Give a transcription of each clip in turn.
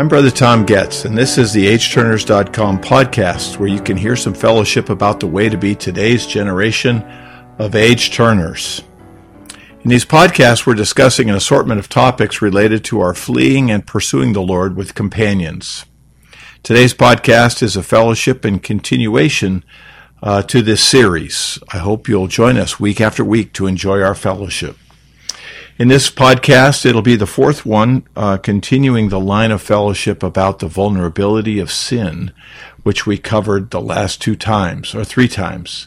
I'm Brother Tom Getz, and this is the HTurners.com podcast, where you can hear some fellowship about the way to be today's generation of H-Turners. In these podcasts, we're discussing an assortment of topics related to our fleeing and pursuing the Lord with companions. Today's podcast is a fellowship and continuation to this series. I hope you'll join us week after week to enjoy our fellowship. In this podcast, it'll be the fourth one, continuing the line of fellowship about the vulnerability of sin, which we covered the last three times.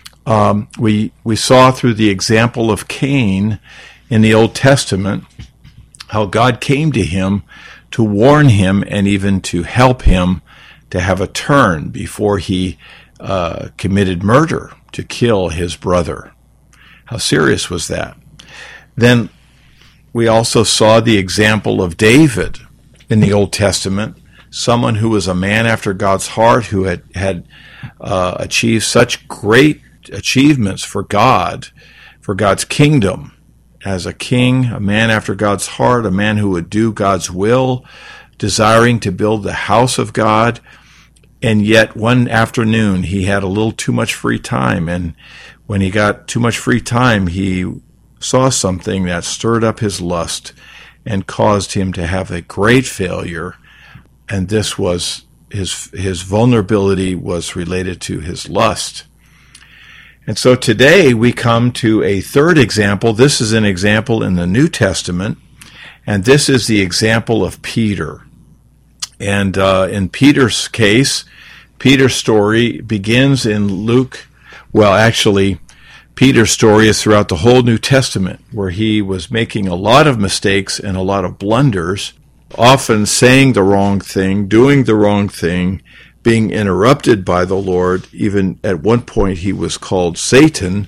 We saw through the example of Cain in the Old Testament how God came to him to warn him and even to help him to have a turn before he committed murder to kill his brother. How serious was that? Then we also saw the example of David in the Old Testament, someone who was a man after God's heart, who had achieved such great achievements for God, for God's kingdom. As a king, a man after God's heart, a man who would do God's will, desiring to build the house of God. And yet one afternoon he had a little too much free time, and when he got too much free time, he saw something that stirred up his lust and caused him to have a great failure. And this was his vulnerability was related to his lust. And so today we come to a third example. This is an example in the New Testament, and this is the example of Peter. And in Peter's case, Peter's story begins in Luke. Well, actually, Peter's story is throughout the whole New Testament, where he was making a lot of mistakes and a lot of blunders, often saying the wrong thing, doing the wrong thing, being interrupted by the Lord. Even at one point he was called Satan.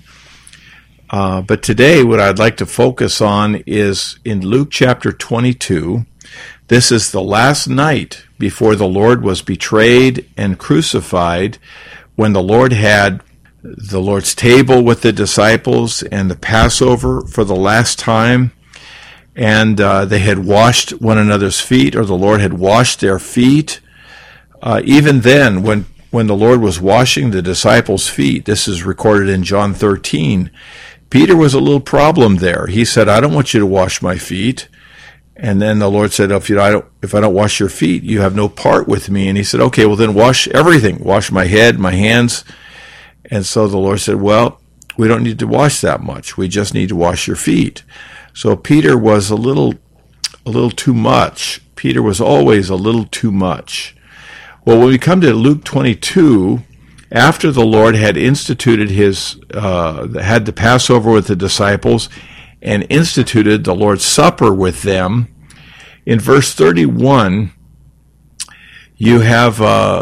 But today what I'd like to focus on is in Luke chapter 22. This is the last night before the Lord was betrayed and crucified, when the Lord had the Lord's table with the disciples and the Passover for the last time. And they had washed one another's feet, or the Lord had washed their feet. Even then, when the Lord was washing the disciples' feet, this is recorded in John 13, Peter was a little problem there. He said, "I don't want you to wash my feet." And then the Lord said, if I don't wash your feet, you have no part with me. And he said, "Okay, well then wash everything. Wash my head, my hands." And so the Lord said, "Well, we don't need to wash that much. We just need to wash your feet." So Peter was a little too much. Peter was always a little too much. Well, when we come to Luke 22, after the Lord had instituted had the Passover with the disciples and instituted the Lord's Supper with them, in verse 31, you have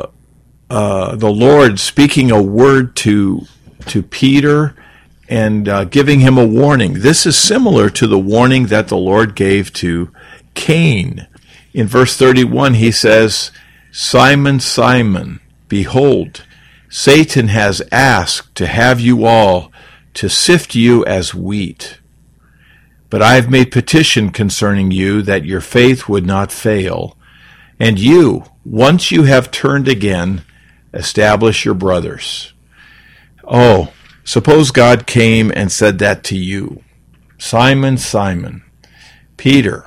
the Lord speaking a word to Peter and giving him a warning. This is similar to the warning that the Lord gave to Cain. In verse 31, he says, "Simon, Simon, behold, Satan has asked to have you all to sift you as wheat. But I have made petition concerning you that your faith would not fail. And you, once you have turned again, establish your brothers." Oh, suppose God came and said that to you. "Simon, Simon, Peter,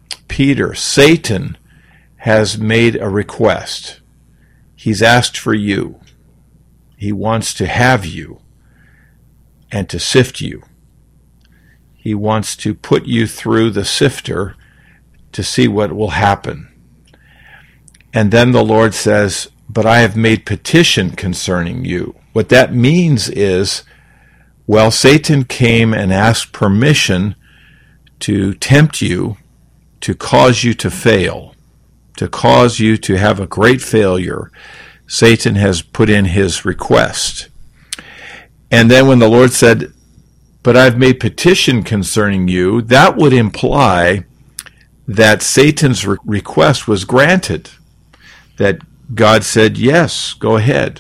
Satan has made a request. He's asked for you. He wants to have you and to sift you. He wants to put you through the sifter to see what will happen." And then the Lord says, "But I have made petition concerning you." What that means is, well, Satan came and asked permission to tempt you, to cause you to fail, to cause you to have a great failure. Satan has put in his request. And then when the Lord said, "But I've made petition concerning you," that would imply that Satan's request was granted, that God said, "Yes, go ahead.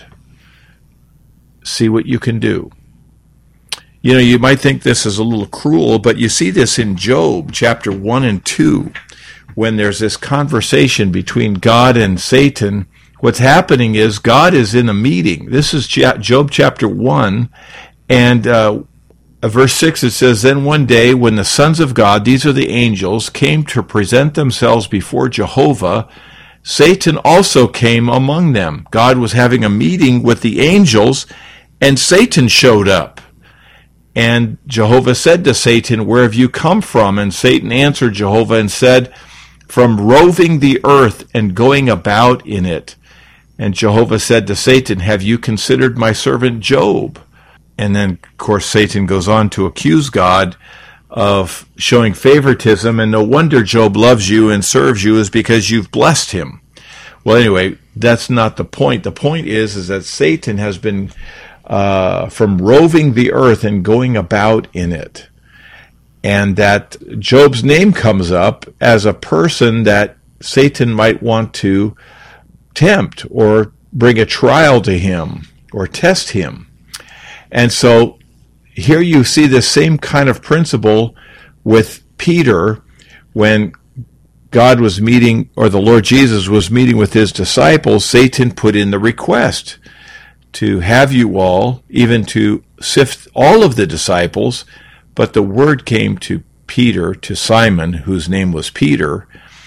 See what you can do." You know, you might think this is a little cruel, but you see this in Job chapter 1 and 2, when there's this conversation between God and Satan, what's happening is God is in a meeting. This is Job chapter 1, and verse 6, it says, "Then one day when the sons of God," these are the angels, "came to present themselves before Jehovah, Satan also came among them." God was having a meeting with the angels, and Satan showed up. And Jehovah said to Satan, "Where have you come from?" And Satan answered Jehovah and said, "From roving the earth and going about in it." And Jehovah said to Satan, "Have you considered my servant Job?" And then, of course, Satan goes on to accuse God of showing favoritism, and no wonder Job loves you and serves you is because you've blessed him. Well, anyway, that's not the point. The point is that Satan has been from roving the earth and going about in it. And that Job's name comes up as a person that Satan might want to tempt or bring a trial to him or test him. And so here you see the same kind of principle with Peter when God was meeting, or the Lord Jesus was meeting with his disciples. Satan put in the request to have you all, even to sift all of the disciples, but the word came to Peter, to Simon, whose name was Peter,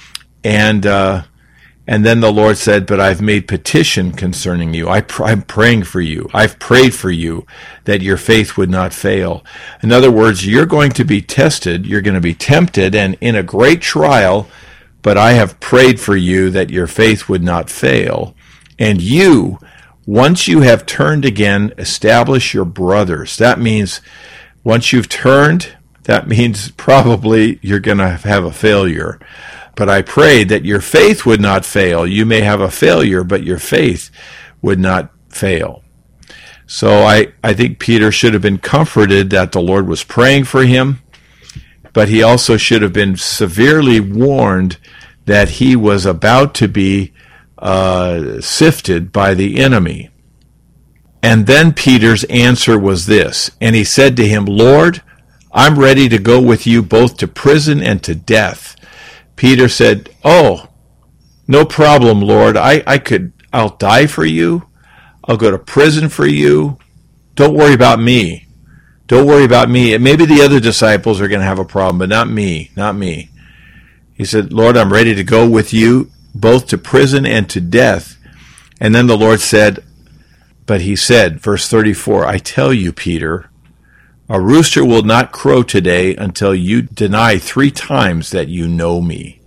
and then the Lord said, "But I've made petition concerning you. I'm praying for you. I've prayed for you that your faith would not fail." In other words, you're going to be tested, you're going to be tempted, and in a great trial, but I have prayed for you that your faith would not fail. And you, once you have turned again, establish your brothers. That means once you've turned, that means probably you're going to have a failure. But I prayed that your faith would not fail. You may have a failure, but your faith would not fail. So I think Peter should have been comforted that the Lord was praying for him, but he also should have been severely warned that he was about to be sifted by the enemy. And then Peter's answer was this, and he said to him, "Lord, I'm ready to go with you both to prison and to death." Peter said, "Oh, no problem, Lord. I'll die for you. I'll go to prison for you. Don't worry about me. Don't worry about me. Maybe the other disciples are going to have a problem, but not me, not me." He said, "Lord, I'm ready to go with you both to prison and to death." And then the Lord said, but he said, verse 34, "I tell you, Peter, a rooster will not crow today until you deny 3 times that you know me."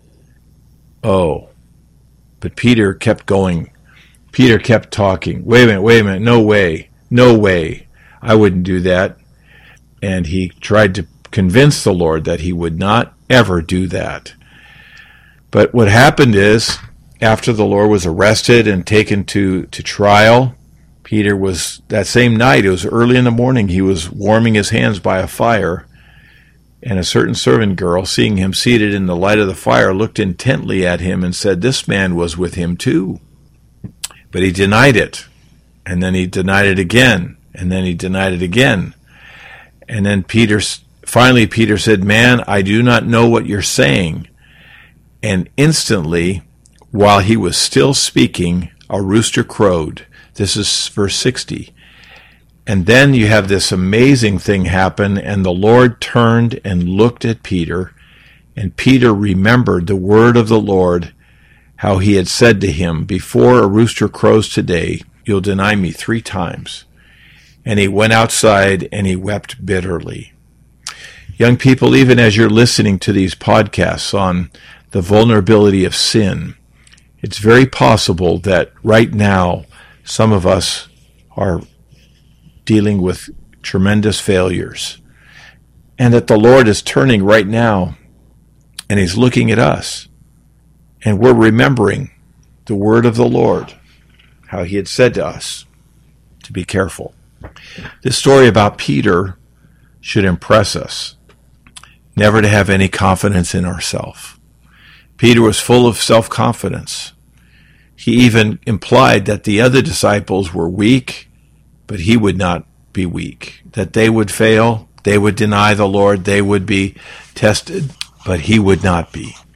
Oh, but Peter kept going. Peter kept talking. Wait a minute, no way, I wouldn't do that. And he tried to convince the Lord that he would not ever do that. But what happened is, after the Lord was arrested and taken to trial, Peter was, that same night, it was early in the morning, he was warming his hands by a fire, and a certain servant girl, seeing him seated in the light of the fire, looked intently at him and said, "This man was with him too." But he denied it, and then he denied it again, and then he denied it again. And then finally Peter said, "Man, I do not know what you're saying." And instantly, while he was still speaking, a rooster crowed. This is verse 60. And then you have this amazing thing happen, and the Lord turned and looked at Peter, and Peter remembered the word of the Lord, how he had said to him, "Before a rooster crows today, you'll deny me 3 times." And he went outside and he wept bitterly. Young people, even as you're listening to these podcasts on the vulnerability of sin, it's very possible that right now some of us are dealing with tremendous failures, and that the Lord is turning right now and he's looking at us, and we're remembering the word of the Lord, how he had said to us to be careful. This story about Peter should impress us, never to have any confidence in ourselves. Peter was full of self-confidence. He even implied that the other disciples were weak, but he would not be weak, that they would fail, they would deny the Lord, they would be tested, but he would not be.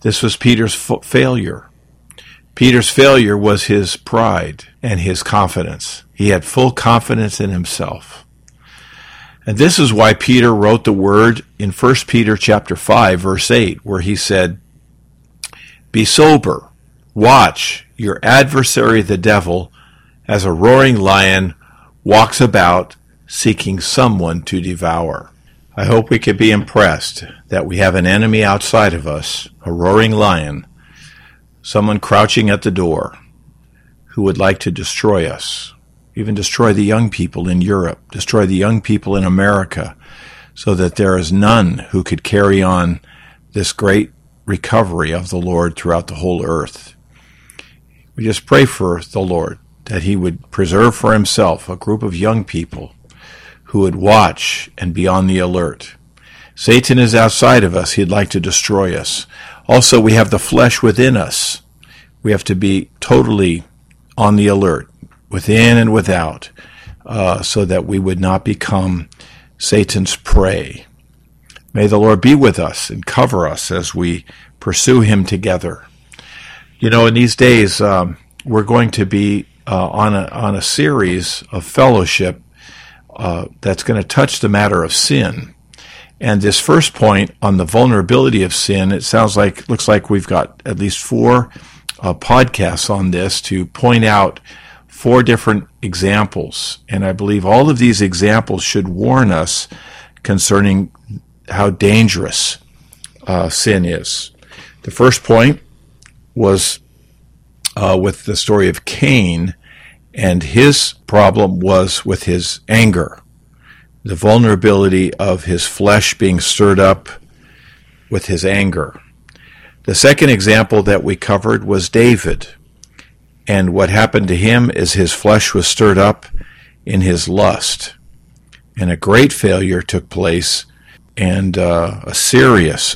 This was Peter's failure. Peter's failure was his pride and his confidence. He had full confidence in himself. And this is why Peter wrote the word in 1 Peter chapter 5, verse 8, where he said, "Be sober, watch, your adversary the devil, as a roaring lion, walks about, seeking someone to devour." I hope we can be impressed that we have an enemy outside of us, a roaring lion, someone crouching at the door who would like to destroy us, even destroy the young people in Europe, destroy the young people in America, so that there is none who could carry on this great recovery of the Lord throughout the whole earth. We just pray for the Lord that he would preserve for himself a group of young people who would watch and be on the alert. Satan is outside of us. He'd like to destroy us. Also, we have the flesh within us. We have to be totally on the alert, within and without, so that we would not become Satan's prey. May the Lord be with us and cover us as we pursue him together. You know, in these days, we're going to be on a series of fellowship that's going to touch the matter of sin. And this first point on the vulnerability of sin, looks like we've got at least 4 podcasts on this to point out 4 different examples. And I believe all of these examples should warn us concerning how dangerous sin is. The first point was with the story of Cain, and his problem was with his anger, the vulnerability of his flesh being stirred up with his anger. The second example that we covered was David, and what happened to him is his flesh was stirred up in his lust, and a great failure took place, and a serious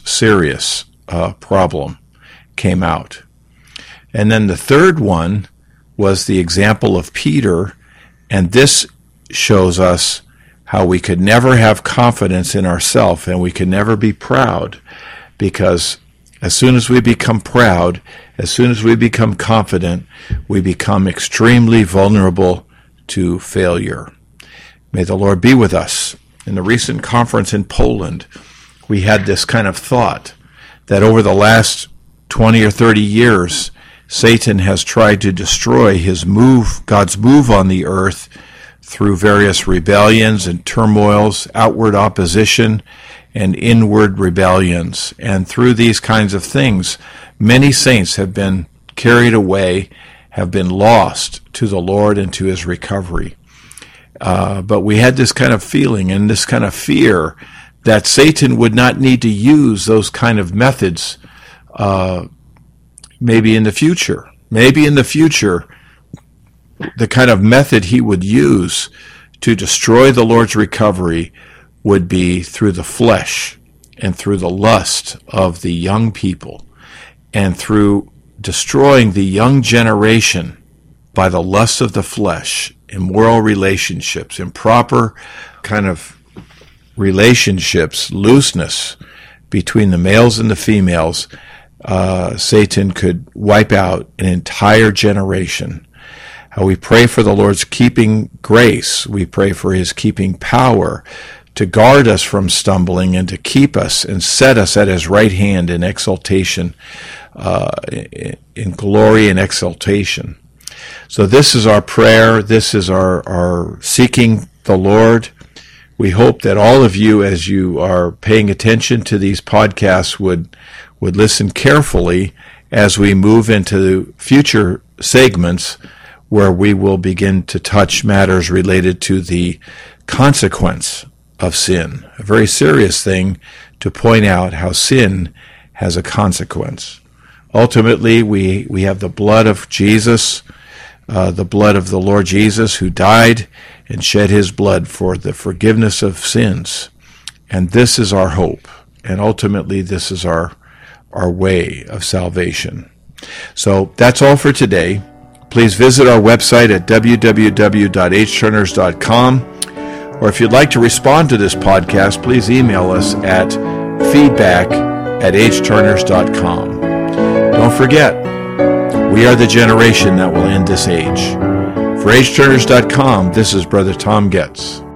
problem came out. And then the third one was the example of Peter, and this shows us how we could never have confidence in ourselves and we could never be proud, because as soon as we become proud, as soon as we become confident, we become extremely vulnerable to failure. May the Lord be with us. In the recent conference in Poland, we had this kind of thought that over the last 20 or 30 years, Satan has tried to destroy God's move on the earth through various rebellions and turmoils, outward opposition, and inward rebellions. And through these kinds of things, many saints have been carried away, have been lost to the Lord and to his recovery. But we had this kind of feeling and this kind of fear that Satan would not need to use those kind of methods maybe in the future. Maybe in the future, the kind of method he would use to destroy the Lord's recovery would be through the flesh and through the lust of the young people and through destroying the young generation by the lust of the flesh, immoral relationships, improper kind of relationships, looseness between the males and the females. Satan could wipe out an entire generation. We pray for the Lord's keeping grace. We pray for his keeping power to guard us from stumbling and to keep us and set us at his right hand in exaltation, in glory and exaltation. So this is our prayer. This is our seeking the Lord. We hope that all of you, as you are paying attention to these podcasts, would listen carefully as we move into future segments where we will begin to touch matters related to the consequence of sin. A very serious thing to point out how sin has a consequence. Ultimately, we have the blood of Jesus, the blood of the Lord Jesus, who died and shed his blood for the forgiveness of sins. And this is our hope. And ultimately, this is our way of salvation. So that's all for today. Please visit our website at www.hturners.com. Or if you'd like to respond to this podcast, please email us at feedback@hturners.com. don't forget, we are the generation that will end this age. For AgeTurners.com, this is Brother Tom Getz.